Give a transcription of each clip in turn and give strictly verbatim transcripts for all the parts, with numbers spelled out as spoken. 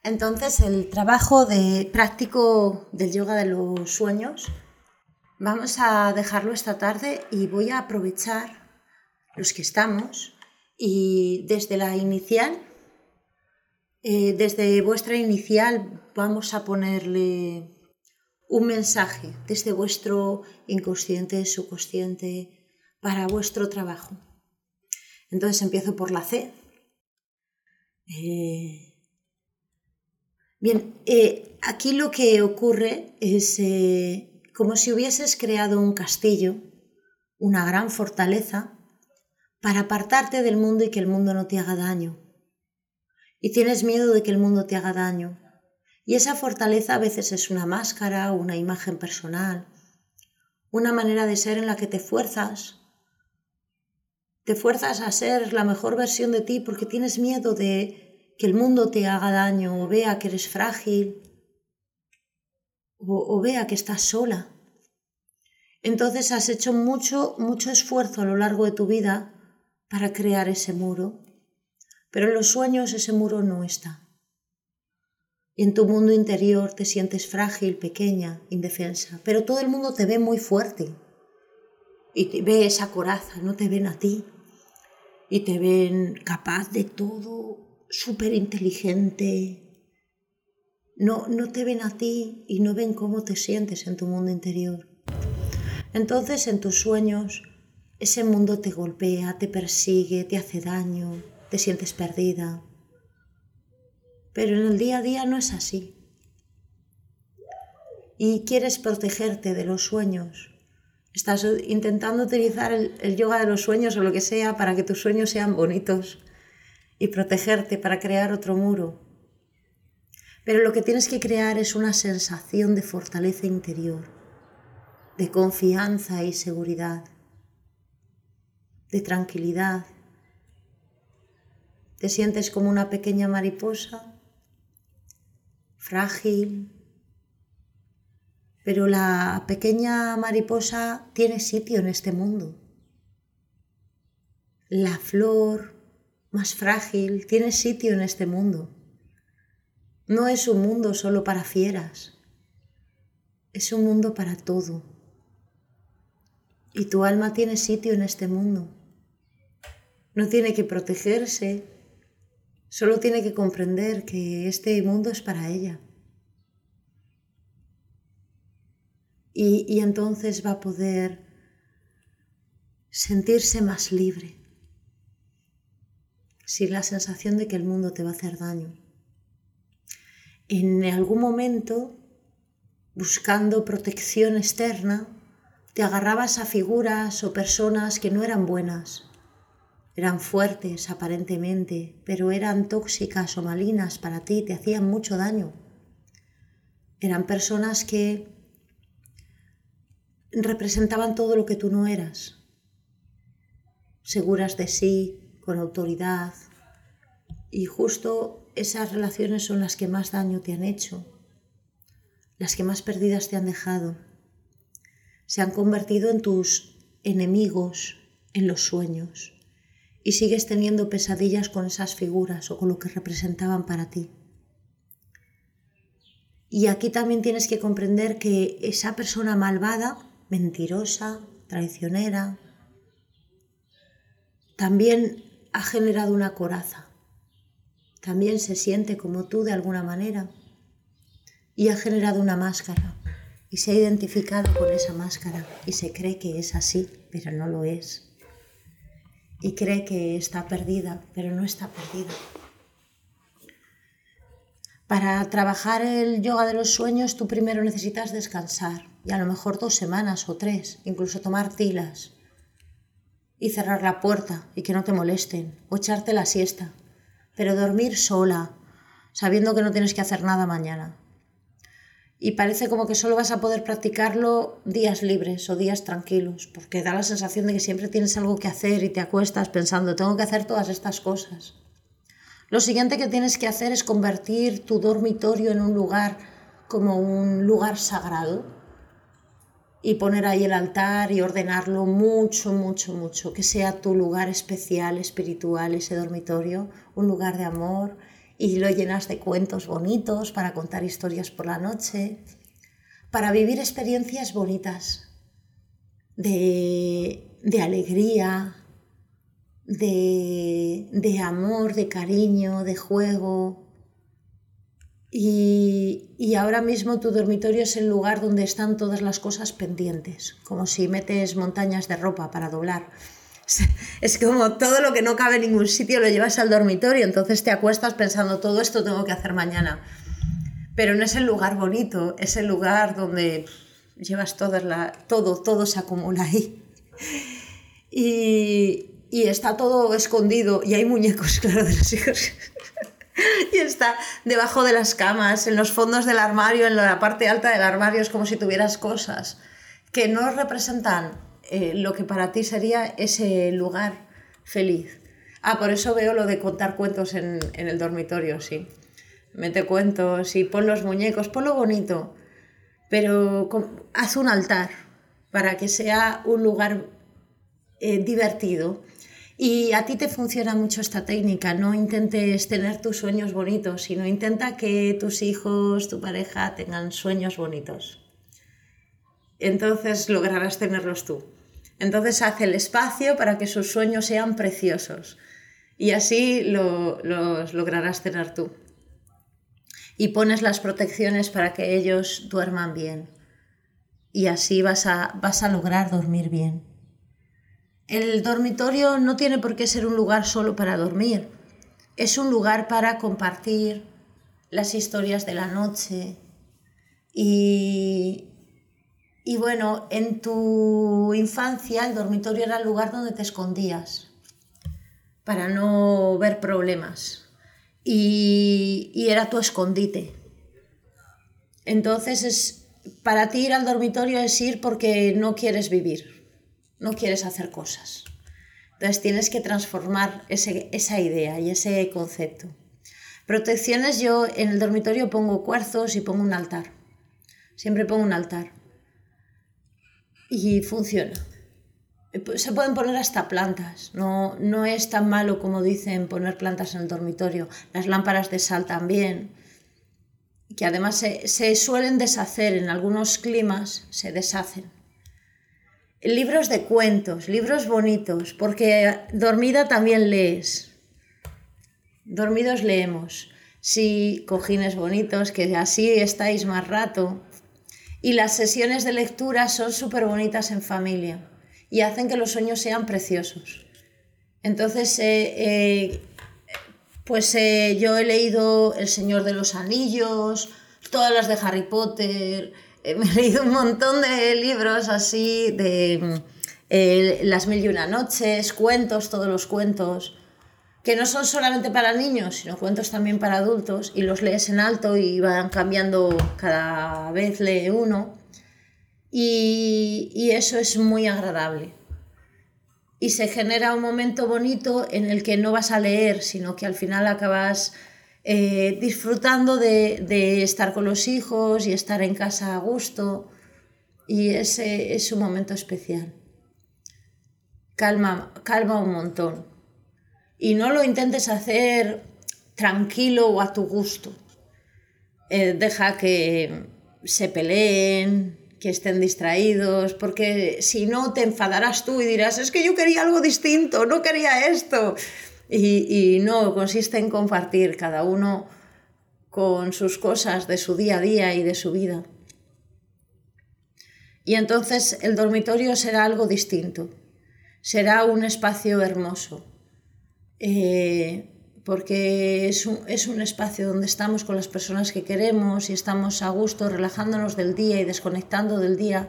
Entonces, el trabajo de práctico del yoga de los sueños, vamos a dejarlo esta tarde y voy a aprovechar los que estamos y desde la inicial, eh, desde vuestra inicial vamos a ponerle un mensaje desde vuestro inconsciente, subconsciente, para vuestro trabajo. Entonces empiezo por la C. Eh, Bien, eh, aquí lo que ocurre es eh, como si hubieses creado un castillo, una gran fortaleza, para apartarte del mundo y que el mundo no te haga daño. Y tienes miedo de que el mundo te haga daño. Y esa fortaleza a veces es una máscara, una imagen personal, una manera de ser en la que te fuerzas, te fuerzas a ser la mejor versión de ti porque tienes miedo de que el mundo te haga daño o vea que eres frágil o, o vea que estás sola. Entonces has hecho mucho, mucho esfuerzo a lo largo de tu vida para crear ese muro, pero en los sueños ese muro no está. Y en tu mundo interior te sientes frágil, pequeña, indefensa, pero todo el mundo te ve muy fuerte y te ve esa coraza, no te ven a ti y te ven capaz de todo, súper inteligente. No, no te ven a ti y no ven cómo te sientes en tu mundo interior. Entonces en tus sueños ese mundo te golpea, te persigue, te hace daño, te sientes perdida. Pero en el día a día no es así. Y quieres protegerte de los sueños. Estás intentando utilizar el, el yoga de los sueños o lo que sea para que tus sueños sean bonitos y protegerte para crear otro muro. Pero lo que tienes que crear es una sensación de fortaleza interior, de confianza y seguridad, de tranquilidad. Te sientes como una pequeña mariposa, frágil, pero la pequeña mariposa tiene sitio en este mundo. La flor más frágil tiene sitio en este mundo. No es un mundo solo para fieras, es un mundo para todo. Y tu alma tiene sitio en este mundo. No tiene que protegerse, solo tiene que comprender que este mundo es para ella. Y, y entonces va a poder sentirse más libre, sin la sensación de que el mundo te va a hacer daño. En algún momento, buscando protección externa, te agarrabas a figuras o personas que no eran buenas. Eran fuertes aparentemente, pero eran tóxicas o malignas para ti, te hacían mucho daño. Eran personas que representaban todo lo que tú no eras. Seguras de sí, con autoridad. Y justo esas relaciones son las que más daño te han hecho, las que más perdidas te han dejado. Se han convertido en tus enemigos en los sueños y sigues teniendo pesadillas con esas figuras o con lo que representaban para ti. Y aquí también tienes que comprender que esa persona malvada, mentirosa, traicionera, también ha generado una coraza. También se siente como tú de alguna manera y ha generado una máscara y se ha identificado con esa máscara y se cree que es así, pero no lo es. Y cree que está perdida, pero no está perdida. Para trabajar el yoga de los sueños, tú primero necesitas descansar, y a lo mejor dos semanas o tres, incluso tomar tilas y cerrar la puerta y que no te molesten, o echarte la siesta, pero dormir sola, sabiendo que no tienes que hacer nada mañana. Y parece como que solo vas a poder practicarlo días libres o días tranquilos, porque da la sensación de que siempre tienes algo que hacer y te acuestas pensando, tengo que hacer todas estas cosas. Lo siguiente que tienes que hacer es convertir tu dormitorio en un lugar como un lugar sagrado y poner ahí el altar y ordenarlo mucho, mucho, mucho, que sea tu lugar especial, espiritual, ese dormitorio, un lugar de amor y lo llenas de cuentos bonitos para contar historias por la noche, para vivir experiencias bonitas de, de alegría, de, de amor, de cariño, de juego. Y, y ahora mismo tu dormitorio es el lugar donde están todas las cosas pendientes, como si metes montañas de ropa para doblar. Es como todo lo que no cabe en ningún sitio lo llevas al dormitorio, entonces te acuestas pensando todo esto tengo que hacer mañana. Pero no es el lugar bonito, es el lugar donde llevas toda la, todo, todo se acumula ahí. Y, y está todo escondido y hay muñecos, claro, de los hijos. Y está debajo de las camas, en los fondos del armario, en la parte alta del armario, es como si tuvieras cosas que no representan eh, lo que para ti sería ese lugar feliz. Ah, por eso veo lo de contar cuentos en, en el dormitorio, sí. Mete cuentos y pon los muñecos, ponlo bonito, pero con, haz un altar para que sea un lugar eh, divertido. Y a ti te funciona mucho esta técnica, no intentes tener tus sueños bonitos, sino intenta que tus hijos, tu pareja tengan sueños bonitos. Entonces lograrás tenerlos tú. Entonces haz el espacio para que sus sueños sean preciosos y así lo, los lograrás tener tú. Y pones las protecciones para que ellos duerman bien y así vas a, vas a lograr dormir bien. El dormitorio no tiene por qué ser un lugar solo para dormir, es un lugar para compartir las historias de la noche y, y bueno, en tu infancia el dormitorio era el lugar donde te escondías para no ver problemas y, y era tu escondite. Entonces es, para ti ir al dormitorio es ir porque no quieres vivir. No quieres hacer cosas. Entonces tienes que transformar ese, esa idea y ese concepto. Protecciones, yo en el dormitorio pongo cuarzos y pongo un altar. Siempre pongo un altar. Y funciona. Se pueden poner hasta plantas. No, no es tan malo como dicen poner plantas en el dormitorio. Las lámparas de sal también. Que además se, se suelen deshacer en algunos climas, se deshacen. Libros de cuentos, libros bonitos, porque dormida también lees. Dormidos leemos. Sí, cojines bonitos, que así estáis más rato. Y las sesiones de lectura son súper bonitas en familia y hacen que los sueños sean preciosos. Entonces, eh, eh, pues eh, yo he leído El Señor de los Anillos, todas las de Harry Potter. Me he leído un montón de libros así, de eh, Las Mil y Una Noches, cuentos, todos los cuentos, que no son solamente para niños, sino cuentos también para adultos, y los lees en alto y van cambiando, cada vez lee uno, y, y eso es muy agradable. Y se genera un momento bonito en el que no vas a leer, sino que al final acabas Eh, disfrutando de, de estar con los hijos y estar en casa a gusto, y ese es un momento especial. Calma, calma un montón y no lo intentes hacer tranquilo o a tu gusto. Eh, deja que se peleen, que estén distraídos, porque si no te enfadarás tú y dirás es que yo quería algo distinto, no quería esto. Y, y no, consiste en compartir cada uno con sus cosas de su día a día y de su vida. Y entonces el dormitorio será algo distinto, será un espacio hermoso, eh, porque es un, es un espacio donde estamos con las personas que queremos y estamos a gusto relajándonos del día y desconectando del día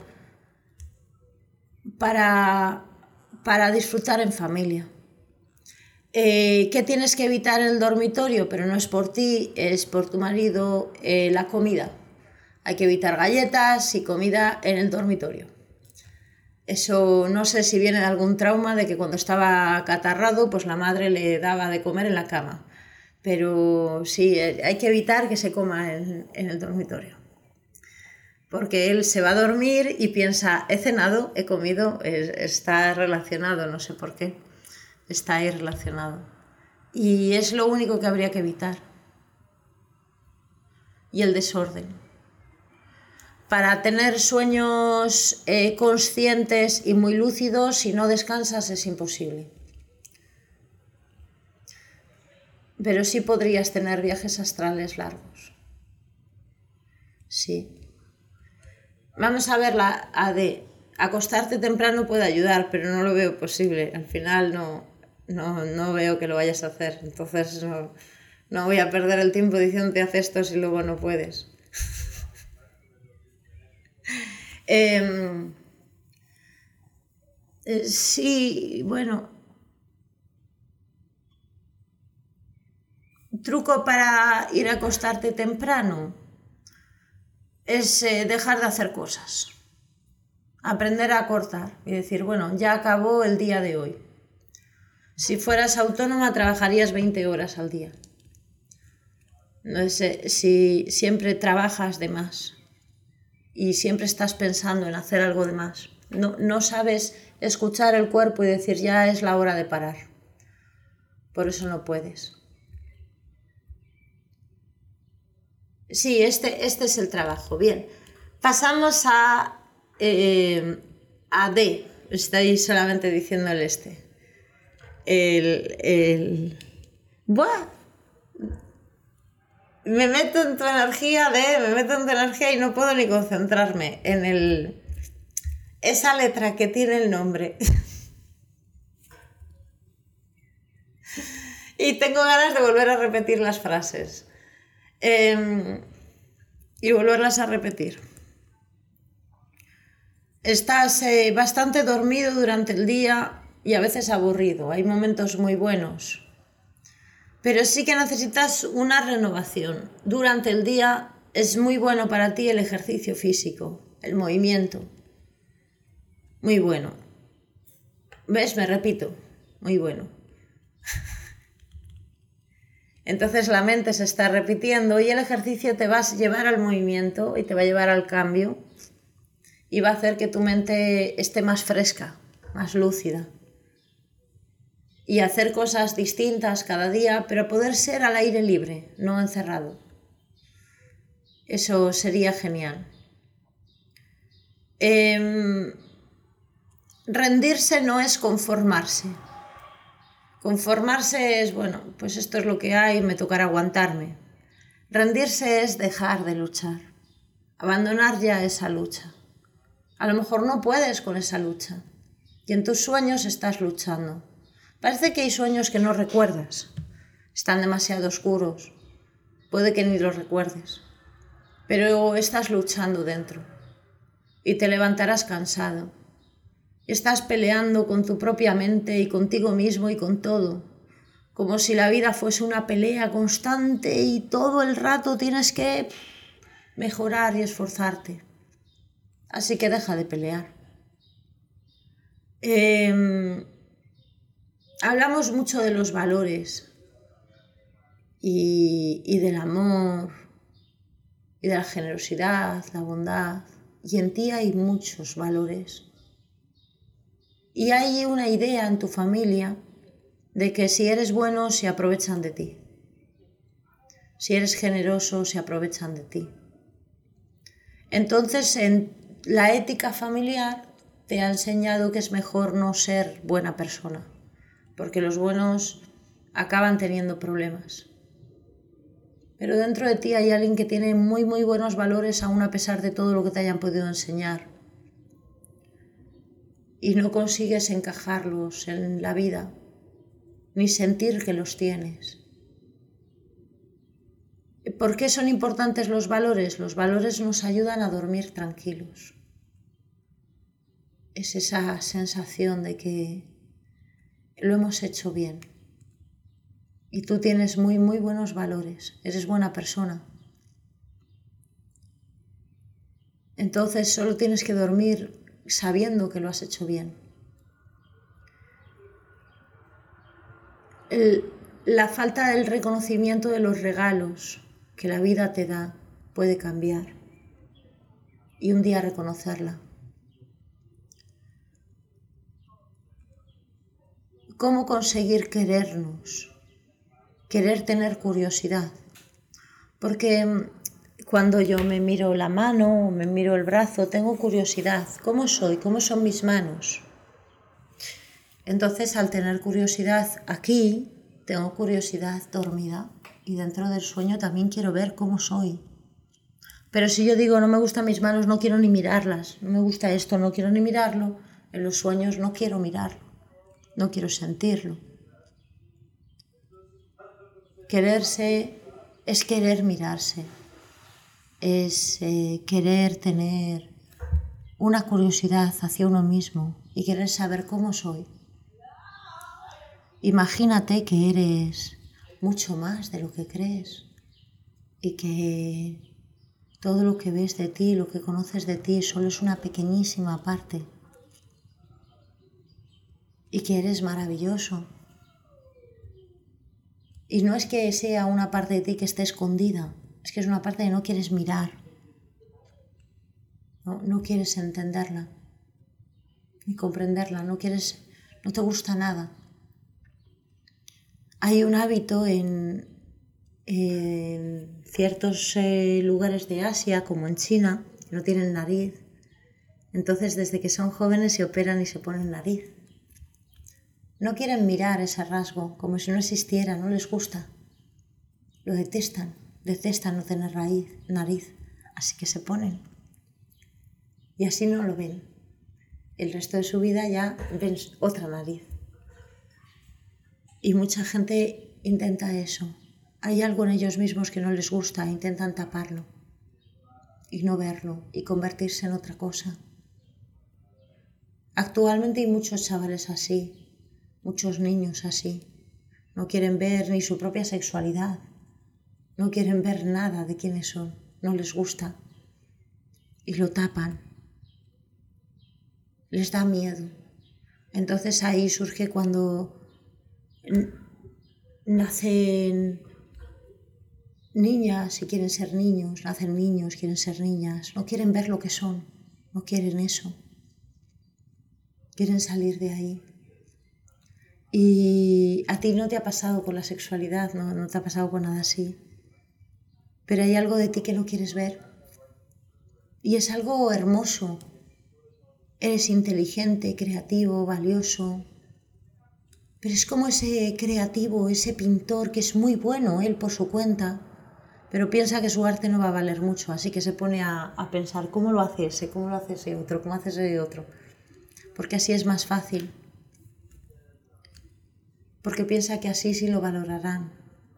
para, para disfrutar en familia. Eh, ¿Qué tienes que evitar en el dormitorio? Pero no es por ti, es por tu marido, eh, la comida. Hay que evitar galletas y comida en el dormitorio. Eso no sé si viene de algún trauma de que cuando estaba acatarrado, pues la madre le daba de comer en la cama. Pero sí, hay que evitar que se coma en, en el dormitorio. Porque él se va a dormir y piensa, he cenado, he comido, está relacionado, no sé por qué. Está ahí relacionado. Y es lo único que habría que evitar. y el desorden. Para tener sueños eh, conscientes y muy lúcidos, si no descansas es imposible. Pero sí podrías tener viajes astrales largos. Sí. Vamos a ver la A D. Acostarte temprano puede ayudar, pero no lo veo posible. Al final no, no, no veo que lo vayas a hacer. Entonces no, no voy a perder el tiempo diciéndote haz esto si luego no puedes. eh, eh, sí, bueno. Truco para ir a acostarte temprano es eh, dejar de hacer cosas. Aprender a cortar y decir, bueno, ya acabó el día de hoy. Si fueras autónoma trabajarías veinte horas al día. No sé, si siempre trabajas de más y siempre estás pensando en hacer algo de más, no, no sabes escuchar el cuerpo y decir ya es la hora de parar. Por eso no puedes. Sí, este, este es el trabajo. Bien, pasamos a, eh, a D. Estáis solamente diciendo el este. El... el... ¡Buah! Me meto en tu energía, D, me meto en tu energía y no puedo ni concentrarme en el... esa letra que tiene el nombre. Y tengo ganas de volver a repetir las frases. Eh, y volverlas a repetir. Estás eh, bastante dormido durante el día y a veces aburrido. Hay momentos muy buenos. Pero sí que necesitas una renovación. Durante el día es muy bueno para ti el ejercicio físico, el movimiento. Muy bueno. ¿Ves? Me repito. Muy bueno. Entonces la mente se está repitiendo y el ejercicio te va a llevar al movimiento y te va a llevar al cambio y va a hacer que tu mente esté más fresca, más lúcida y hacer cosas distintas cada día, pero poder ser al aire libre, no encerrado. Eso sería genial. Eh, rendirse no es conformarse. Conformarse es, bueno, pues esto es lo que hay, me tocará aguantarme. Rendirse es dejar de luchar, abandonar ya esa lucha. A lo mejor no puedes con esa lucha y en tus sueños estás luchando. Parece que hay sueños que no recuerdas, están demasiado oscuros, puede que ni los recuerdes, pero estás luchando dentro y te levantarás cansado. Estás peleando con tu propia mente y contigo mismo y con todo, como si la vida fuese una pelea constante y todo el rato tienes que mejorar y esforzarte. Así que deja de pelear. Eh, hablamos mucho de los valores y, y del amor y de la generosidad, la bondad, y en ti hay muchos valores. Y hay una idea en tu familia de que si eres bueno se aprovechan de ti. Si eres generoso se aprovechan de ti. Entonces en la ética familiar te ha enseñado que es mejor no ser buena persona, porque los buenos acaban teniendo problemas. Pero dentro de ti hay alguien que tiene muy muy buenos valores aún a pesar de todo lo que te hayan podido enseñar. Y no consigues encajarlos en la vida, ni sentir que los tienes. ¿Por qué son importantes los valores? Los valores nos ayudan a dormir tranquilos. Es esa sensación de que lo hemos hecho bien. Y tú tienes muy, muy buenos valores. Eres buena persona. Entonces solo tienes que dormir sabiendo que lo has hecho bien. El, la falta del reconocimiento de los regalos que la vida te da puede cambiar y un día reconocerla. ¿Cómo conseguir querernos? Querer tener curiosidad. Porque Cuando yo me miro la mano o me miro el brazo, tengo curiosidad. ¿Cómo soy? ¿Cómo son mis manos? Entonces, al tener curiosidad aquí, tengo curiosidad dormida y dentro del sueño también quiero ver cómo soy. Pero si yo digo, no me gustan mis manos, no quiero ni mirarlas, no me gusta esto, no quiero ni mirarlo, en los sueños no quiero mirarlo, no quiero sentirlo. Quererse es querer mirarse, es eh, querer tener una curiosidad hacia uno mismo y querer saber cómo soy. Imagínate que eres mucho más de lo que crees y que todo lo que ves de ti, lo que conoces de ti, solo es una pequeñísima parte y que eres maravilloso. Y no es que sea una parte de ti que esté escondida, es que es una parte que no quieres mirar, no, no quieres entenderla ni comprenderla, no quieres, no te gusta nada. Hay un hábito en, en ciertos eh, lugares de Asia, como en China, que no tienen nariz. Entonces, desde que son jóvenes se operan y se ponen nariz. No quieren mirar ese rasgo, como si no existiera, no les gusta. Lo detestan, detestan no tener raíz, nariz, así que se ponen. Y así no lo ven. El resto de su vida ya ven otra nariz. Y mucha gente intenta eso. Hay algo en ellos mismos que no les gusta, intentan taparlo y no verlo y convertirse en otra cosa. Actualmente hay muchos chavales así, muchos niños así. No quieren ver ni su propia sexualidad, no quieren ver nada de quiénes son, no les gusta y lo tapan. Les da miedo. Entonces ahí surge cuando nacen niñas y quieren ser niños, nacen niños, quieren ser niñas, no quieren ver lo que son, no quieren eso, quieren salir de ahí. Y a ti no te ha pasado con la sexualidad, no, no te ha pasado con nada así, pero hay algo de ti que no quieres ver y es algo hermoso. Eres inteligente, creativo, valioso, pero es como ese creativo, ese pintor que es muy bueno, él por su cuenta, pero piensa que su arte no va a valer mucho, así que se pone a, a pensar cómo lo hace ese, cómo lo hace ese otro, cómo hace ese otro, porque así es más fácil, porque piensa que así sí lo valorarán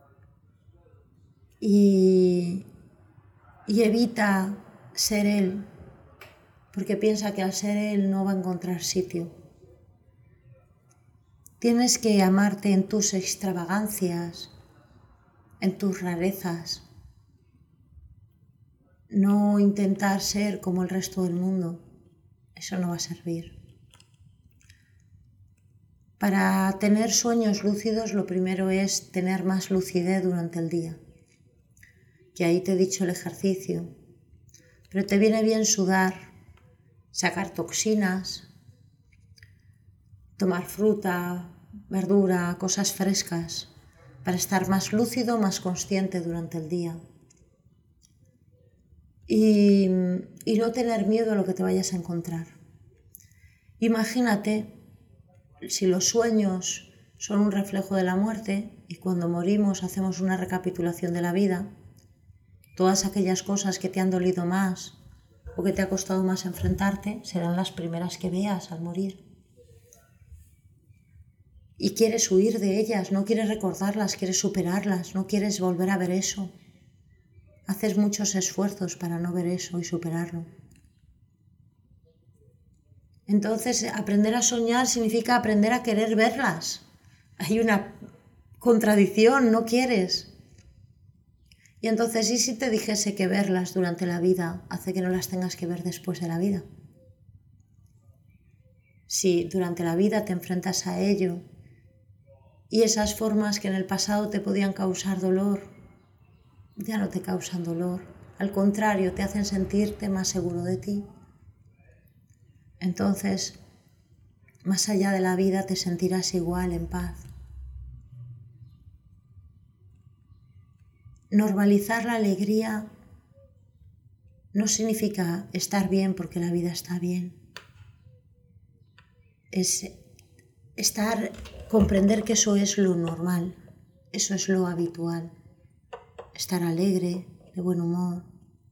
y, y evita ser él, porque piensa que al ser él no va a encontrar sitio. Tienes que amarte en tus extravagancias, en tus rarezas, no intentar ser como el resto del mundo, eso no va a servir. Para tener sueños lúcidos lo primero es tener más lucidez durante el día, que ahí te he dicho el ejercicio, pero te viene bien sudar, sacar toxinas, tomar fruta, verdura, cosas frescas, para estar más lúcido, más consciente durante el día. Y, y no tener miedo a lo que te vayas a encontrar. Imagínate si los sueños son un reflejo de la muerte y cuando morimos hacemos una recapitulación de la vida, todas aquellas cosas que te han dolido más o que te ha costado más enfrentarte serán las primeras que veas al morir. Y quieres huir de ellas, no quieres recordarlas, quieres superarlas, no quieres volver a ver eso. Haces muchos esfuerzos para no ver eso y superarlo. Entonces, aprender a soñar significa aprender a querer verlas. Hay una contradicción, no quieres. Y entonces, ¿y si te dijese que verlas durante la vida hace que no las tengas que ver después de la vida? Si durante la vida te enfrentas a ello y esas formas que en el pasado te podían causar dolor, ya no te causan dolor, al contrario, te hacen sentirte más seguro de ti. Entonces, más allá de la vida te sentirás igual, en paz. Normalizar la alegría no significa estar bien porque la vida está bien. Es estar, comprender que eso es lo normal, eso es lo habitual. Estar alegre, de buen humor.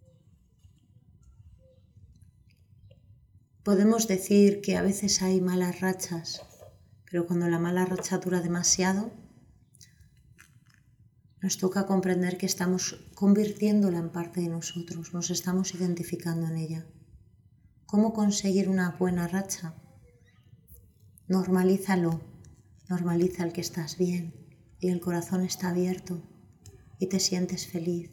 Podemos decir que a veces hay malas rachas, pero cuando la mala racha dura demasiado, nos toca comprender que estamos convirtiéndola en parte de nosotros, nos estamos identificando en ella. ¿Cómo conseguir una buena racha? Normalízalo, normaliza el que estás bien y el corazón está abierto y te sientes feliz.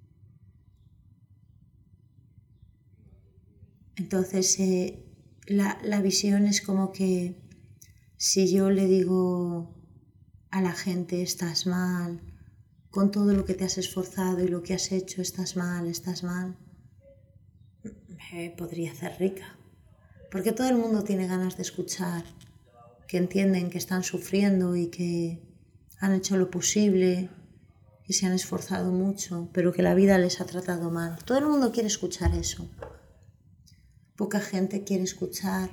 Entonces eh, la, la visión es como que si yo le digo a la gente estás mal, con todo lo que te has esforzado y lo que has hecho, estás mal, estás mal, me podría hacer rica. Porque todo el mundo tiene ganas de escuchar, que entienden que están sufriendo y que han hecho lo posible y se han esforzado mucho, pero que la vida les ha tratado mal. Todo el mundo quiere escuchar eso. Poca gente quiere escuchar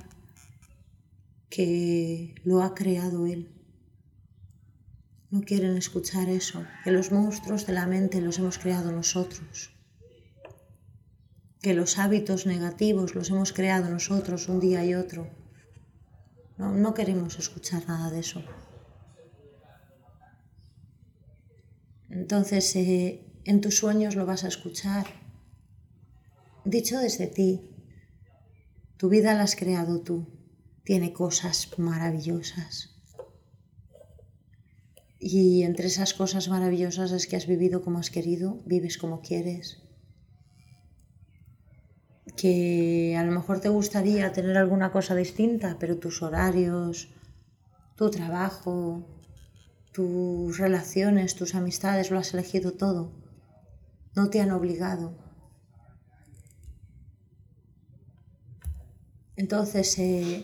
que lo ha creado él. No quieren escuchar eso, que los monstruos de la mente los hemos creado nosotros, que los hábitos negativos los hemos creado nosotros un día y otro. No, no queremos escuchar nada de eso. Entonces, eh, en tus sueños lo vas a escuchar. Dicho desde ti, tu vida la has creado tú, tiene cosas maravillosas. Y entre esas cosas maravillosas es que has vivido como has querido, vives como quieres. Que a lo mejor te gustaría tener alguna cosa distinta, pero tus horarios, tu trabajo, tus relaciones, tus amistades, lo has elegido todo. No te han obligado. Entonces, eh,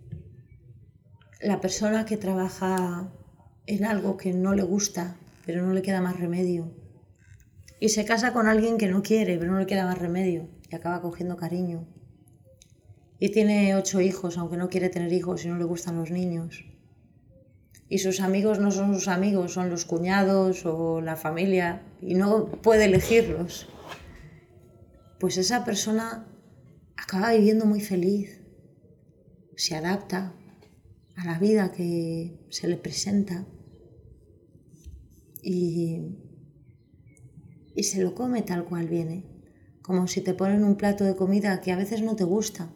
la persona que trabaja en algo que no le gusta, pero no le queda más remedio, y se casa con alguien que no quiere, pero no le queda más remedio, y acaba cogiendo cariño, y tiene ocho hijos, aunque no quiere tener hijos y no le gustan los niños, y sus amigos no son sus amigos, son los cuñados o la familia, y no puede elegirlos, pues esa persona acaba viviendo muy feliz, se adapta a la vida que se le presenta y, y se lo come tal cual viene, como si te ponen un plato de comida que a veces no te gusta,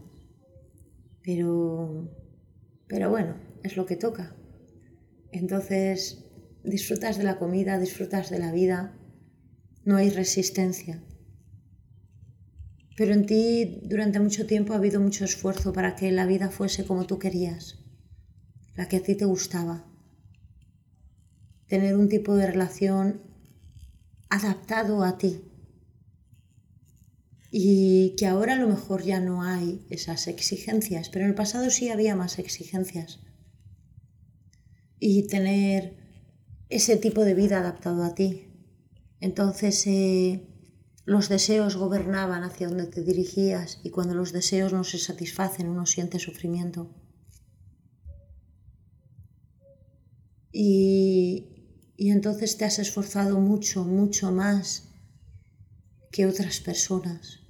pero, pero bueno, es lo que toca. Entonces disfrutas de la comida, disfrutas de la vida, no hay resistencia. Pero en ti durante mucho tiempo ha habido mucho esfuerzo para que la vida fuese como tú querías, la que a ti te gustaba. Tener un tipo de relación adaptado a ti. Y que ahora a lo mejor ya no hay esas exigencias, pero en el pasado sí había más exigencias. Y tener ese tipo de vida adaptado a ti. Entonces eh, los deseos gobernaban hacia donde te dirigías y cuando los deseos no se satisfacen uno siente sufrimiento. Y, y entonces te has esforzado mucho, mucho más que otras personas.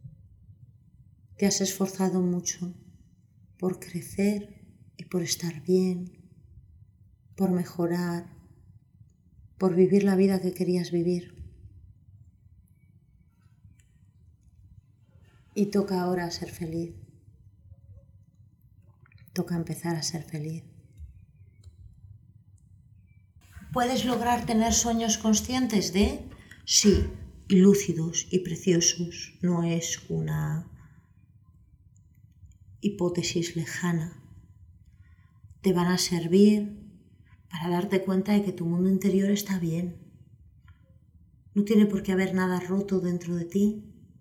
Te has esforzado mucho por crecer y por estar bien, por mejorar, por vivir la vida que querías vivir. Y toca ahora ser feliz. Toca empezar a ser feliz. ¿Puedes lograr tener sueños conscientes de? Sí, y lúcidos y preciosos. No es una hipótesis lejana. Te van a servir para darte cuenta de que tu mundo interior está bien. No tiene por qué haber nada roto dentro de ti.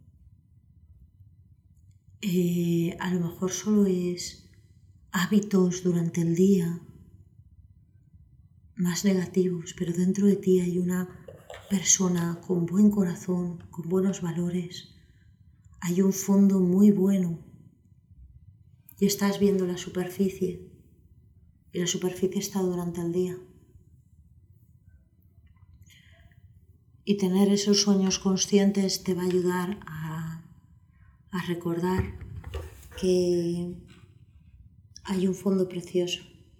Eh, a lo mejor solo es hábitos durante el día más negativos, pero dentro de ti hay una persona con buen corazón, con buenos valores. hay un fondo muy bueno y estás viendo la superficie y la superficie está durante el día. Y tener esos sueños conscientes te va a ayudar a, a recordar que hay un fondo precioso.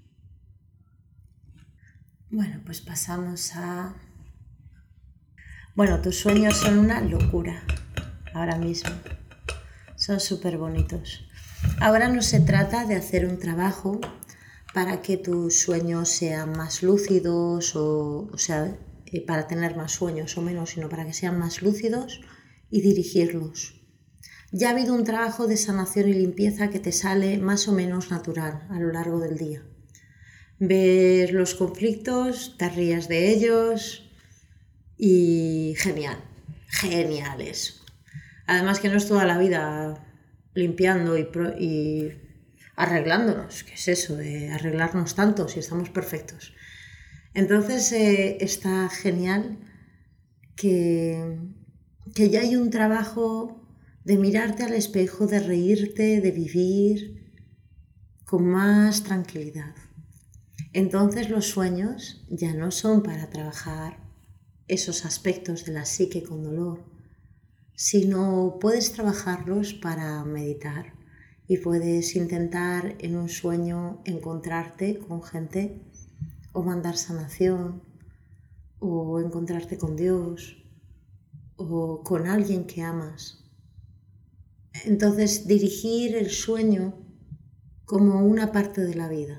Bueno, pues pasamos a... Bueno, tus sueños son una locura ahora mismo. Son súper bonitos. Ahora no se trata de hacer un trabajo para que tus sueños sean más lúcidos o, o sea, para tener más sueños o menos, sino para que sean más lúcidos y dirigirlos. Ya ha habido un trabajo de sanación y limpieza que te sale más o menos natural a lo largo del día. Ves los conflictos, te ríes de ellos y genial, genial eso. Además que no es toda la vida limpiando y, pro, y arreglándonos, ¿qué es eso de arreglarnos tanto si estamos perfectos? Entonces eh, está genial que, que ya hay un trabajo de mirarte al espejo, de reírte, de vivir con más tranquilidad. Entonces los sueños ya no son para trabajar esos aspectos de la psique con dolor, sino puedes trabajarlos para meditar y puedes intentar en un sueño encontrarte con gente o mandar sanación o encontrarte con Dios o con alguien que amas. Entonces dirigir el sueño como una parte de la vida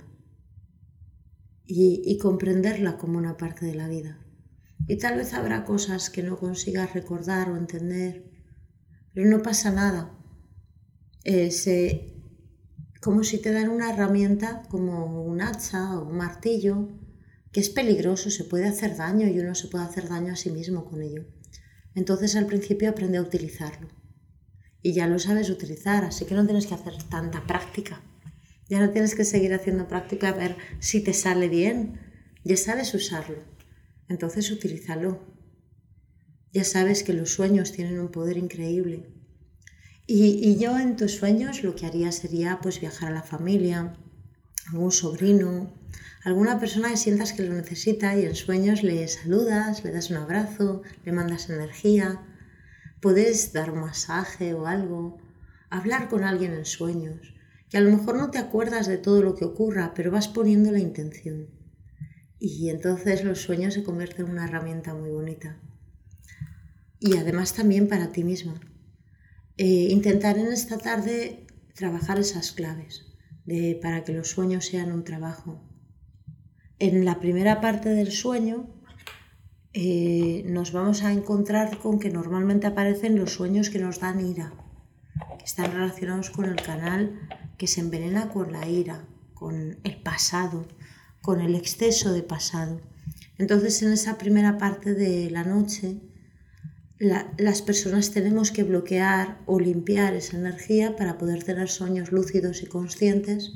y, y comprenderla como una parte de la vida. Y tal vez habrá cosas que no consigas recordar o entender, pero no pasa nada. Es eh, como si te dan una herramienta como un hacha o un martillo, que es peligroso, se puede hacer daño y uno se puede hacer daño a sí mismo con ello. Entonces al principio aprende a utilizarlo y ya lo sabes utilizar, así que no tienes que hacer tanta práctica. Ya no tienes que seguir haciendo práctica a ver si te sale bien, ya sabes usarlo. Entonces utilízalo. Ya sabes que los sueños tienen un poder increíble. Y, y yo en tus sueños lo que haría sería pues viajar a la familia, algún sobrino, alguna persona que sientas que lo necesita y en sueños le saludas, le das un abrazo, le mandas energía. Puedes dar un masaje o algo, hablar con alguien en sueños, que a lo mejor no te acuerdas de todo lo que ocurra, pero vas poniendo la intención. Y entonces los sueños se convierten en una herramienta muy bonita. Y además también para ti misma. Eh, intentar en esta tarde trabajar esas claves de, para que los sueños sean un trabajo. En la primera parte del sueño eh, nos vamos a encontrar con que normalmente aparecen los sueños que nos dan ira, que están relacionados con el canal que se envenena con la ira, con el pasado, con el exceso de pasado. Entonces en esa primera parte de la noche la, las personas tenemos que bloquear o limpiar esa energía para poder tener sueños lúcidos y conscientes,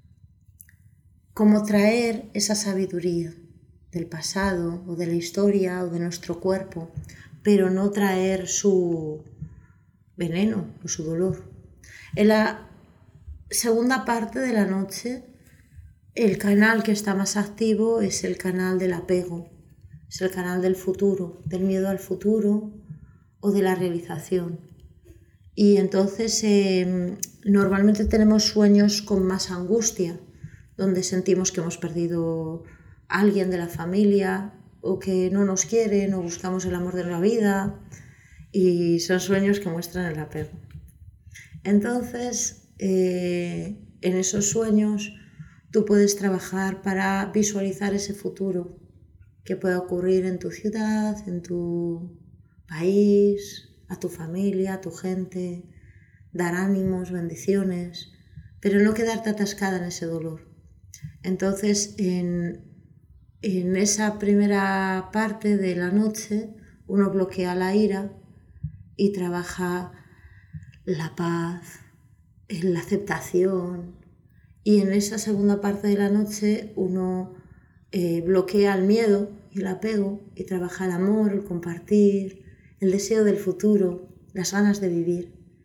como traer esa sabiduría del pasado o de la historia o de nuestro cuerpo, pero no traer su veneno o su dolor. En la segunda parte de la noche, el canal que está más activo es el canal del apego, es el canal del futuro, del miedo al futuro o de la realización. Y entonces eh, normalmente tenemos sueños con más angustia, donde sentimos que hemos perdido a alguien de la familia o que no nos quieren o buscamos el amor de la vida, y son sueños que muestran el apego. Entonces, eh, en esos sueños tú puedes trabajar para visualizar ese futuro que pueda ocurrir en tu ciudad, en tu país, a tu familia, a tu gente, dar ánimos, bendiciones, pero no quedarte atascada en ese dolor. Entonces, en, en esa primera parte de la noche, uno bloquea la ira y trabaja la paz, la aceptación. Y en esa segunda parte de la noche uno eh, bloquea el miedo y el apego y trabaja el amor, el compartir, el deseo del futuro, las ganas de vivir.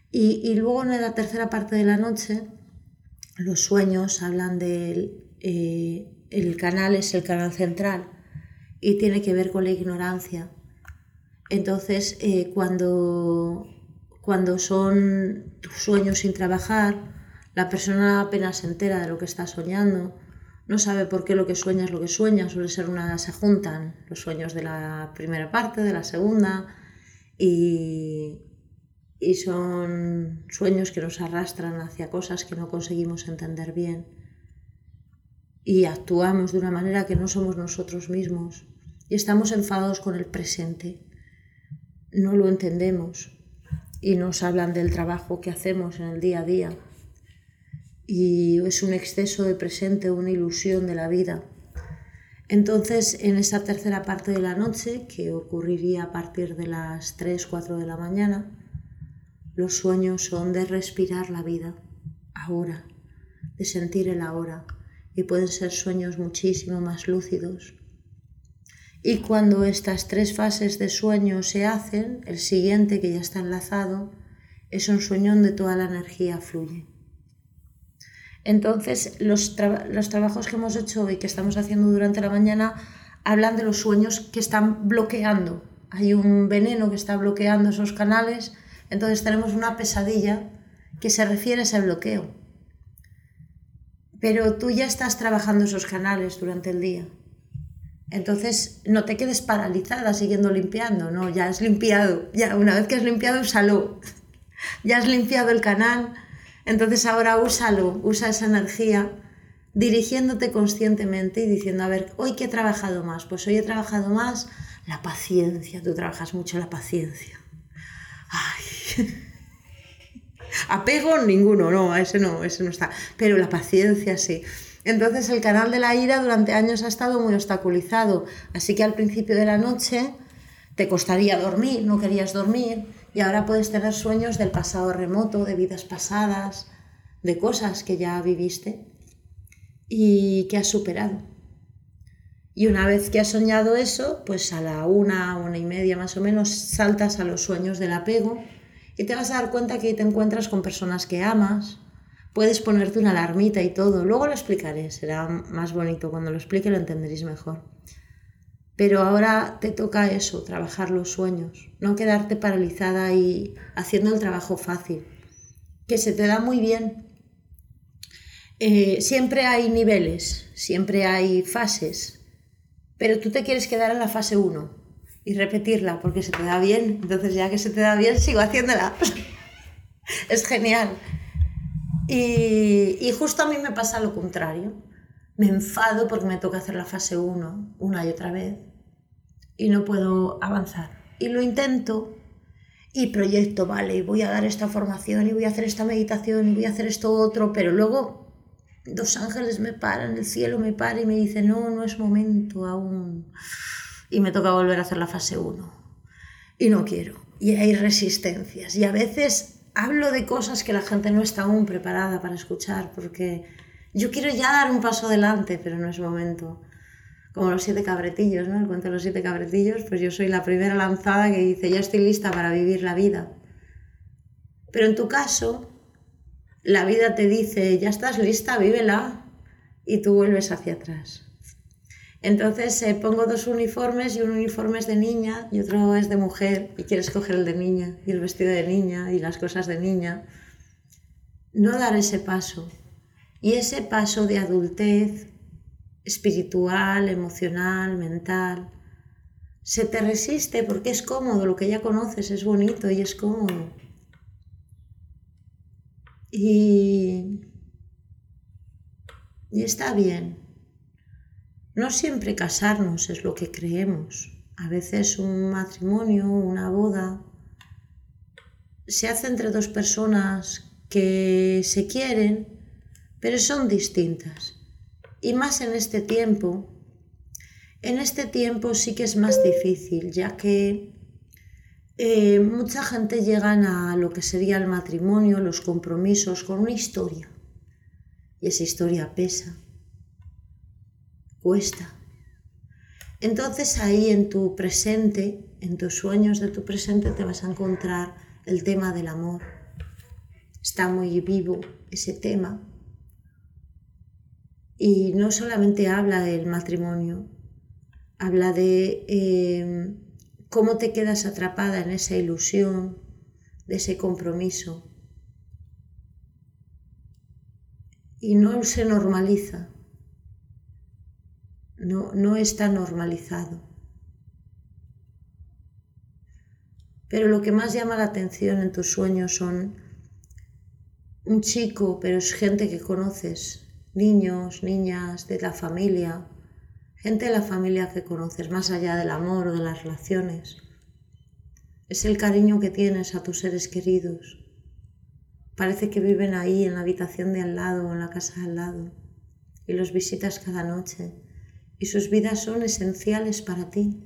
Y, y luego en la tercera parte de la noche, los sueños hablan del eh, el canal, es el canal central y tiene que ver con la ignorancia. Entonces, eh, cuando, cuando son sueños sin trabajar, la persona apenas se entera de lo que está soñando, no sabe por qué lo que sueña es lo que sueña, suele ser una, se juntan los sueños de la primera parte, de la segunda, y, y son sueños que nos arrastran hacia cosas que no conseguimos entender bien. Y actuamos de una manera que no somos nosotros mismos y estamos enfadados con el presente. No lo entendemos y nos hablan del trabajo que hacemos en el día a día. Y es un exceso de presente, una ilusión de la vida. Entonces, en esa tercera parte de la noche, que ocurriría a partir de las tres, cuatro de la mañana, los sueños son de respirar la vida, ahora, de sentir el ahora. Y pueden ser sueños muchísimo más lúcidos. Y cuando estas tres fases de sueño se hacen, el siguiente, que ya está enlazado, es un sueño donde toda la energía fluye. Entonces, los, tra- los trabajos que hemos hecho y que estamos haciendo durante la mañana hablan de los sueños que están bloqueando. Hay un veneno que está bloqueando esos canales, entonces tenemos una pesadilla que se refiere a ese bloqueo. Pero tú ya estás trabajando esos canales durante el día. Entonces no te quedes paralizada siguiendo limpiando, no, ya has limpiado, ya una vez que has limpiado, úsalo. Ya has limpiado el canal, entonces ahora úsalo, usa esa energía dirigiéndote conscientemente y diciendo, a ver, ¿hoy qué he trabajado más? Pues hoy he trabajado más la paciencia, tú trabajas mucho la paciencia. Ay... Apego ninguno, no, ese no, ese no está, pero la paciencia sí. Entonces el canal de la ira durante años ha estado muy obstaculizado, así que al principio de la noche te costaría dormir, no querías dormir, y ahora puedes tener sueños del pasado remoto, de vidas pasadas, de cosas que ya viviste y que has superado. Y una vez que has soñado eso, pues a la una, una y media más o menos, saltas a los sueños del apego y te vas a dar cuenta que te encuentras con personas que amas, puedes ponerte una alarmita y todo, luego lo explicaré, será más bonito, cuando lo explique lo entenderéis mejor. Pero ahora te toca eso, trabajar los sueños, no quedarte paralizada y haciendo el trabajo fácil, que se te da muy bien. Eh, siempre hay niveles, siempre hay fases, pero tú te quieres quedar en la fase uno y repetirla porque se te da bien, entonces ya que se te da bien sigo haciéndola. Es genial. Y, y justo a mí me pasa lo contrario, me enfado porque me toca hacer la fase uno una y otra vez y no puedo avanzar y lo intento y proyecto, vale, voy a dar esta formación y voy a hacer esta meditación y voy a hacer esto otro, pero luego dos ángeles me paran, el cielo me para y me dice, no, no es momento aún, y me toca volver a hacer la fase uno y no quiero, y hay resistencias y a veces hablo de cosas que la gente no está aún preparada para escuchar porque yo quiero ya dar un paso adelante, pero no es momento. Como los siete cabretillos, ¿no? El cuento de los siete cabretillos, pues yo soy la primera lanzada que dice, ya estoy lista para vivir la vida. Pero en tu caso, la vida te dice, ya estás lista, vívela, y tú vuelves hacia atrás. Entonces eh, pongo dos uniformes y un uniforme es de niña y otro es de mujer y quieres coger el de niña y el vestido de niña y las cosas de niña. No dar ese paso. Y ese paso de adultez espiritual, emocional, mental, se te resiste porque es cómodo, lo que ya conoces es bonito y es cómodo. Y, y está bien. No siempre casarnos es lo que creemos. A veces un matrimonio, una boda, se hace entre dos personas que se quieren, pero son distintas. Y más en este tiempo. En este tiempo sí que es más difícil, ya que eh, mucha gente llega a lo que sería el matrimonio, los compromisos, con una historia. Y esa historia pesa. Cuesta. Entonces ahí en tu presente, en tus sueños de tu presente te vas a encontrar el tema del amor. está muy vivo ese tema. Y no solamente habla del matrimonio, habla de eh, cómo te quedas atrapada en esa ilusión, de ese compromiso. Y no se normaliza, no, no está normalizado. Pero lo que más llama la atención en tus sueños son un chico, pero es gente que conoces, niños, niñas, de la familia, gente de la familia que conoces, más allá del amor o de las relaciones. Es el cariño que tienes a tus seres queridos. Parece que viven ahí en la habitación de al lado o en la casa de al lado y los visitas cada noche y sus vidas son esenciales para ti.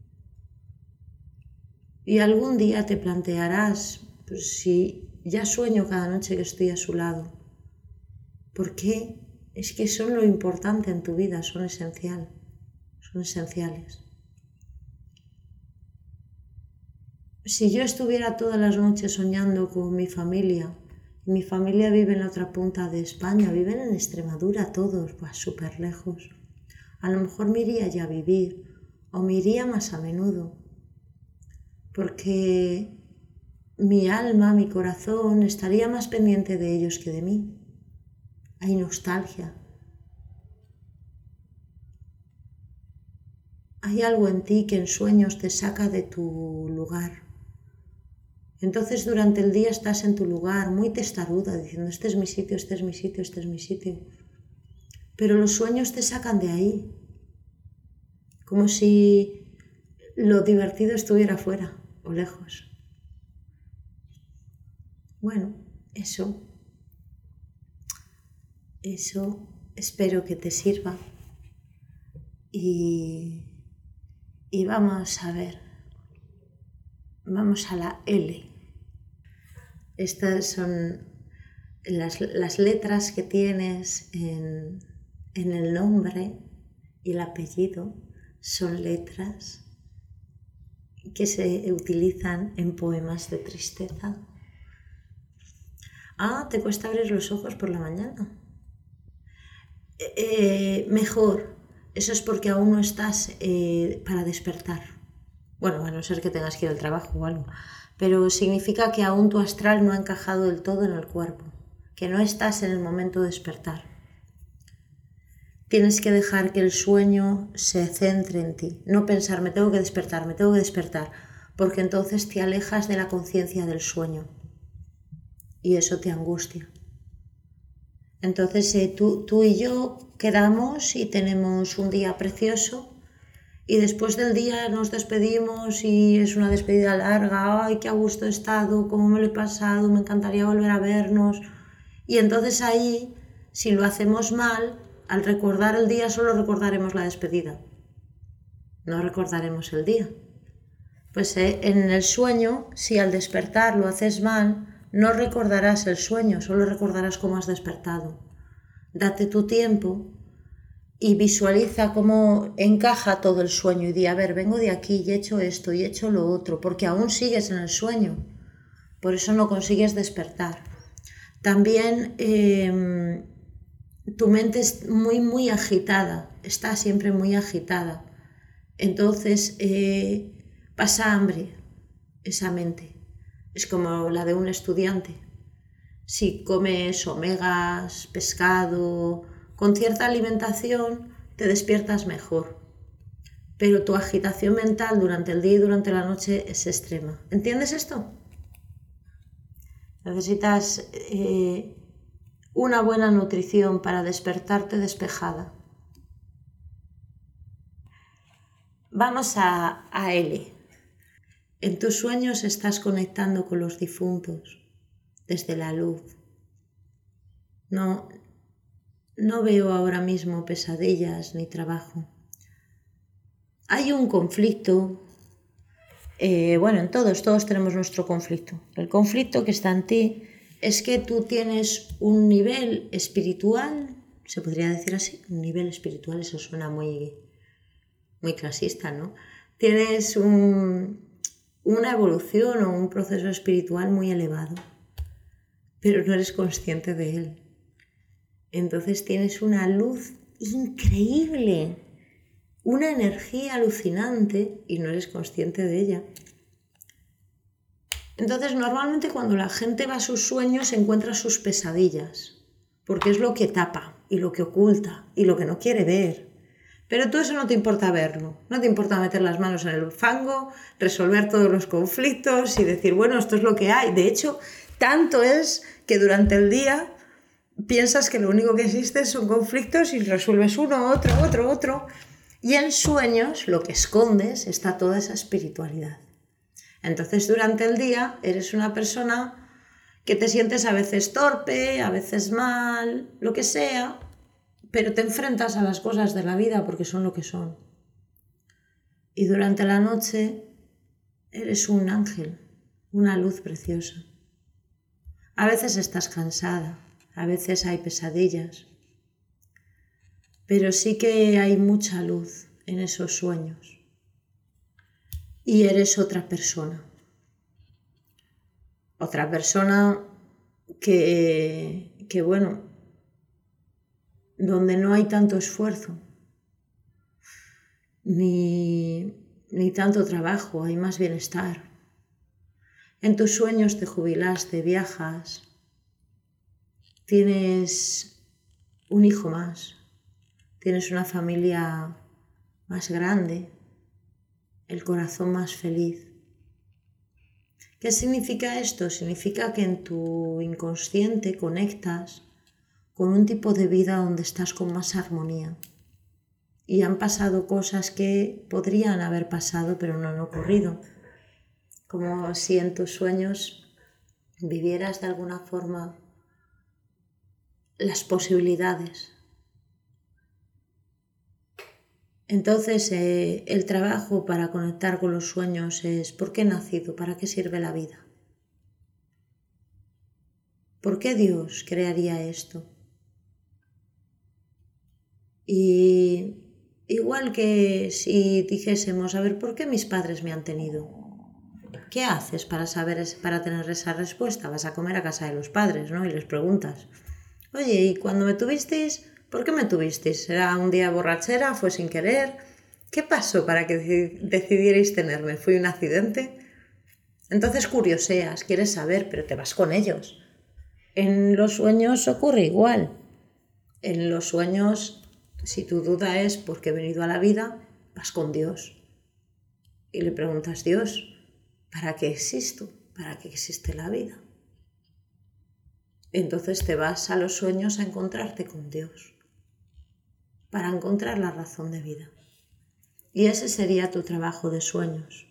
Y algún día te plantearás, pues si ya sueño cada noche que estoy a su lado, ¿por qué? Es que son lo importante en tu vida, son esencial, son esenciales. Si yo estuviera todas las noches soñando con mi familia, mi familia vive en la otra punta de España, viven en Extremadura todos, pues súper lejos. A lo mejor me iría ya a vivir o me iría más a menudo, porque mi alma, mi corazón estaría más pendiente de ellos que de mí. Hay nostalgia. Hay algo en ti que en sueños te saca de tu lugar. Entonces durante el día estás en tu lugar, muy testaruda, diciendo este es mi sitio, este es mi sitio, este es mi sitio. Pero los sueños te sacan de ahí, como si lo divertido estuviera fuera o lejos. Bueno, eso, eso espero que te sirva y, y vamos a ver, vamos a la L. Estas son las, las letras que tienes en, en el nombre y el apellido, son letras que se utilizan en poemas de tristeza. Ah, ¿te cuesta abrir los ojos por la mañana? Eh, mejor, eso es porque aún no estás eh, para despertar. Bueno, a no ser que tengas que ir al trabajo o algo. Pero significa que aún tu astral no ha encajado del todo en el cuerpo, que no estás en el momento de despertar. Tienes que dejar que el sueño se centre en ti, no pensar me tengo que despertar, me tengo que despertar, porque entonces te alejas de la conciencia del sueño y eso te angustia. Entonces eh, tú, tú y yo quedamos y tenemos un día precioso. Y después del día nos despedimos y es una despedida larga, ay, qué a gusto he estado, cómo me lo he pasado, me encantaría volver a vernos. Y entonces ahí, si lo hacemos mal, al recordar el día solo recordaremos la despedida, no recordaremos el día. Pues eh, en el sueño, si al despertar lo haces mal, no recordarás el sueño, solo recordarás cómo has despertado. Date tu tiempo y visualiza cómo encaja todo el sueño y di, a ver, vengo de aquí y he hecho esto y he hecho lo otro, porque aún sigues en el sueño, por eso no consigues despertar. También eh, tu mente es muy, muy agitada, está siempre muy agitada, entonces eh, pasa hambre esa mente, es como la de un estudiante. Si comes omegas, pescado, con cierta alimentación te despiertas mejor, pero tu agitación mental durante el día y durante la noche es extrema. ¿Entiendes esto? Necesitas eh, una buena nutrición para despertarte despejada. Vamos a, a L. En tus sueños estás conectando con los difuntos desde la luz. No, no veo ahora mismo pesadillas ni trabajo. Hay un conflicto, eh, bueno, en todos, todos tenemos nuestro conflicto. El conflicto que está en ti es que tú tienes un nivel espiritual, se podría decir así, un nivel espiritual, eso suena muy, muy clasista, ¿no? Tienes un, una evolución o un proceso espiritual muy elevado, pero no eres consciente de él. Entonces tienes una luz increíble, una energía alucinante y no eres consciente de ella. Entonces normalmente cuando la gente va a sus sueños encuentra sus pesadillas, porque es lo que tapa y lo que oculta y lo que no quiere ver. Pero tú eso no te importa verlo, no te importa meter las manos en el fango, resolver todos los conflictos y decir, bueno, esto es lo que hay. De hecho, tanto es que durante el día piensas que lo único que existe son conflictos y resuelves uno, otro, otro, otro. Y en sueños lo que escondes está toda esa espiritualidad. Entonces durante el día eres una persona que te sientes a veces torpe, a veces mal, lo que sea, pero te enfrentas a las cosas de la vida porque son lo que son. Y durante la noche eres un ángel, una luz preciosa. A veces estás cansada, a veces hay pesadillas, pero sí que hay mucha luz en esos sueños. Y eres otra persona. Otra persona que, que bueno, donde no hay tanto esfuerzo, ni, ni tanto trabajo, hay más bienestar. En tus sueños te jubilaste, viajas, tienes un hijo más, tienes una familia más grande, el corazón más feliz. ¿Qué significa esto? Significa que en tu inconsciente conectas con un tipo de vida donde estás con más armonía. Y han pasado cosas que podrían haber pasado pero no han ocurrido. Como si en tus sueños vivieras de alguna forma las posibilidades. Entonces eh, el trabajo para conectar con los sueños es ¿por qué he nacido? ¿Para qué sirve la vida? ¿Por qué Dios crearía esto? Y igual que si dijésemos, a ver, ¿por qué mis padres me han tenido? ¿Qué haces para saber, para tener esa respuesta? Vas a comer a casa de los padres, ¿no? Y les preguntas, oye, ¿y cuando me tuvisteis? ¿Por qué me tuvisteis? ¿Era un día borrachera? ¿Fue sin querer? ¿Qué pasó para que decidierais tenerme? ¿Fue un accidente? Entonces curioseas, quieres saber, pero te vas con ellos. En los sueños ocurre igual. En los sueños, si tu duda es ¿por qué he venido a la vida? Vas con Dios. Y le preguntas, Dios, ¿para qué existo? ¿Para qué existe la vida? Entonces te vas a los sueños a encontrarte con Dios, para encontrar la razón de vida. Y ese sería tu trabajo de sueños.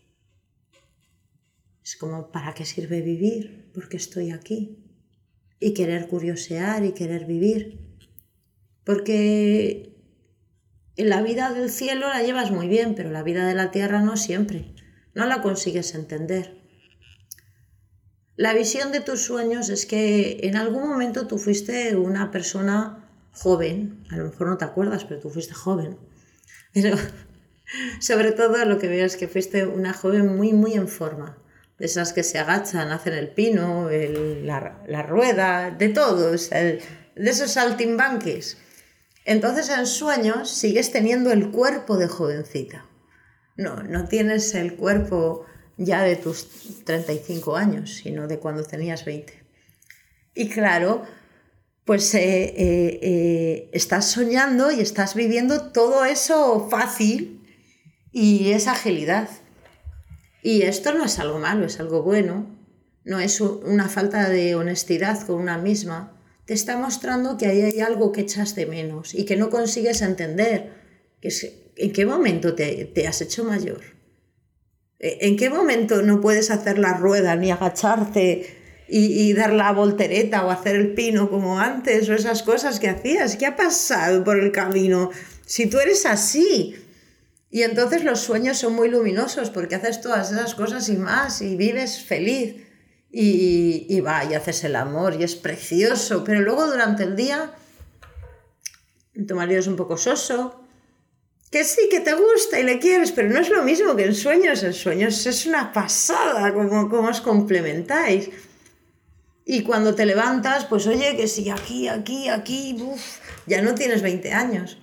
Es como, ¿para qué sirve vivir? Porque estoy aquí. Y querer curiosear y querer vivir. Porque en la vida del cielo la llevas muy bien, pero la vida de la tierra no siempre. No la consigues entender. La visión de tus sueños es que en algún momento tú fuiste una persona joven, a lo mejor no te acuerdas, pero tú fuiste joven. Pero sobre todo lo que veo es que fuiste una joven muy, muy en forma. De esas que se agachan, hacen el pino, el, la, la rueda, de todo, o sea, el, de esos saltimbanquis. Entonces en sueños sigues teniendo el cuerpo de jovencita. No, no tienes el cuerpo ya de tus treinta y cinco años, sino de cuando tenías veinte. Y claro, pues eh, eh, eh, estás soñando y estás viviendo todo eso fácil y esa agilidad. Y esto no es algo malo, es algo bueno, no es una falta de honestidad con una misma. Te está mostrando que ahí hay algo que echas de menos y que no consigues entender. Que es, ¿en qué momento te, te has hecho mayor? ¿En qué momento no puedes hacer la rueda ni agacharte y, y dar la voltereta o hacer el pino como antes o esas cosas que hacías? ¿Qué ha pasado por el camino? Si tú eres así. Y entonces los sueños son muy luminosos porque haces todas esas cosas y más y vives feliz. Y, y va, y haces el amor y es precioso. Pero luego durante el día tu marido es un poco soso. Que sí, que te gusta y le quieres, pero no es lo mismo que en sueños. En sueños es una pasada como, como os complementáis. Y cuando te levantas, pues oye, que si aquí, aquí, aquí, uf, ya no tienes veinte años.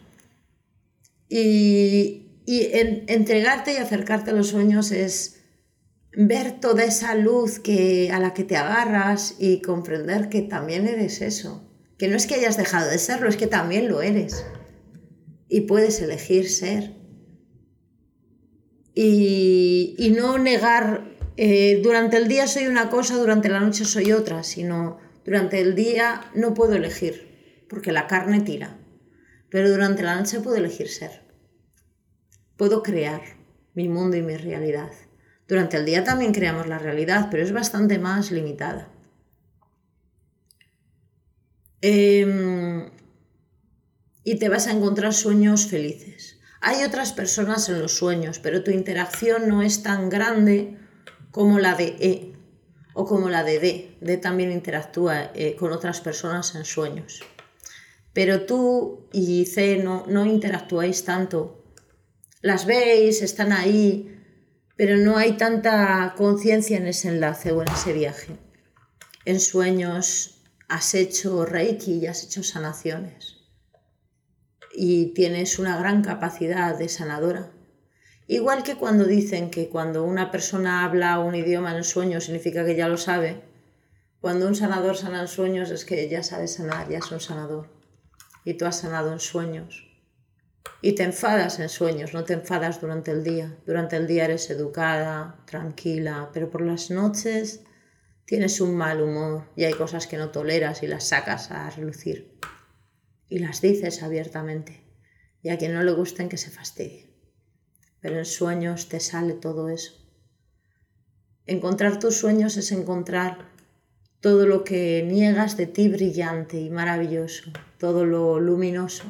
Y, y en, entregarte y acercarte a los sueños es ver toda esa luz que, a la que te agarras y comprender que también eres eso. Que no es que hayas dejado de serlo, es que también lo eres. Y puedes elegir ser. Y, y no negar, eh, durante el día soy una cosa, durante la noche soy otra, sino durante el día no puedo elegir, porque la carne tira. Pero durante la noche puedo elegir ser. Puedo crear mi mundo y mi realidad. Durante el día también creamos la realidad, pero es bastante más limitada. Eh, y te vas a encontrar sueños felices. Hay otras personas en los sueños, pero tu interacción no es tan grande como la de E o como la de D. D también interactúa eh, con otras personas en sueños. Pero tú y C no, no interactuáis tanto. Las veis, están ahí, pero no hay tanta conciencia en ese enlace o en ese viaje. En sueños has hecho Reiki y has hecho sanaciones. Y tienes una gran capacidad de sanadora. Igual que cuando dicen que cuando una persona habla un idioma en sueños significa que ya lo sabe, cuando un sanador sana en sueños es que ya sabe sanar, ya es un sanador. Y tú has sanado en sueños. Y te enfadas en sueños, no te enfadas durante el día. Durante el día eres educada, tranquila, pero por las noches tienes un mal humor y hay cosas que no toleras y las sacas a relucir. Y las dices abiertamente. Y a quien no le gusten que se fastidie. Pero en sueños te sale todo eso. Encontrar tus sueños es encontrar todo lo que niegas de ti brillante y maravilloso, todo lo luminoso.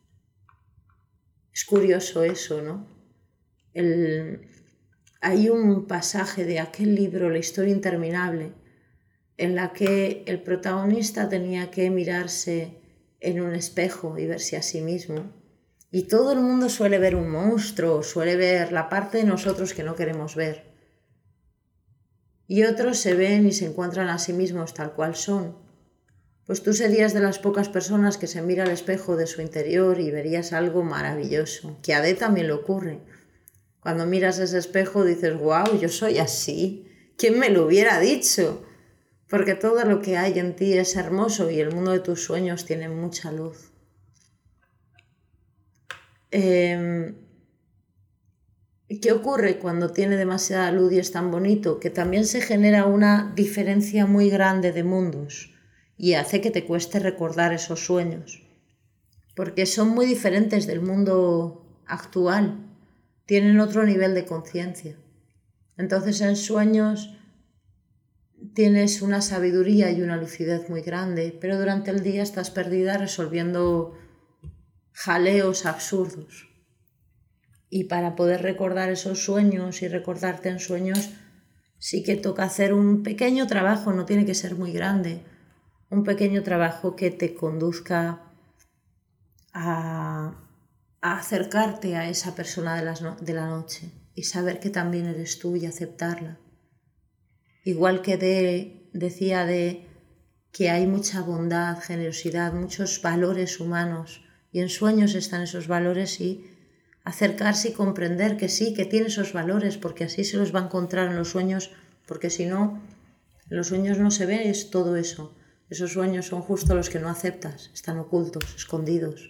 Es curioso eso, ¿no? El... Hay un pasaje de aquel libro, La historia interminable, en la que el protagonista tenía que mirarse en un espejo y verse a sí mismo. Y todo el mundo suele ver un monstruo, suele ver la parte de nosotros que no queremos ver. Y otros se ven y se encuentran a sí mismos tal cual son. Pues tú serías de las pocas personas que se mira al espejo de su interior y verías algo maravilloso, que a D también le ocurre. Cuando miras ese espejo dices, wow, yo soy así. ¿Quién me lo hubiera dicho? Porque todo lo que hay en ti es hermoso y el mundo de tus sueños tiene mucha luz. Eh, ¿Qué ocurre cuando tiene demasiada luz y es tan bonito? Que también se genera una diferencia muy grande de mundos y hace que te cueste recordar esos sueños. Porque son muy diferentes del mundo actual. Tienen otro nivel de conciencia. Entonces en sueños tienes una sabiduría y una lucidez muy grande, pero durante el día estás perdida resolviendo jaleos absurdos. Y para poder recordar esos sueños y recordarte en sueños, sí que toca hacer un pequeño trabajo, no tiene que ser muy grande, un pequeño trabajo que te conduzca a, a acercarte a esa persona de, las no, de la noche y saber que también eres tú y aceptarla. Igual que de, decía de que hay mucha bondad, generosidad, muchos valores humanos y en sueños están esos valores y acercarse y comprender que sí, que tiene esos valores porque así se los va a encontrar en los sueños, porque si no, en los sueños no se ve es todo eso. Esos sueños son justo los que no aceptas, están ocultos, escondidos.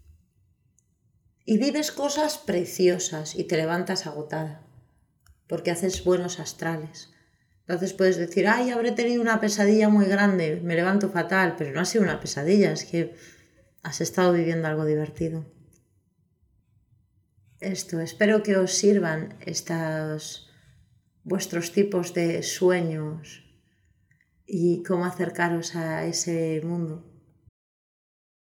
Y vives cosas preciosas y te levantas agotada porque haces buenos astrales. Entonces puedes decir, ay, habré tenido una pesadilla muy grande, me levanto fatal, pero no ha sido una pesadilla, es que has estado viviendo algo divertido. Esto, espero que os sirvan estos vuestros tipos de sueños y cómo acercaros a ese mundo.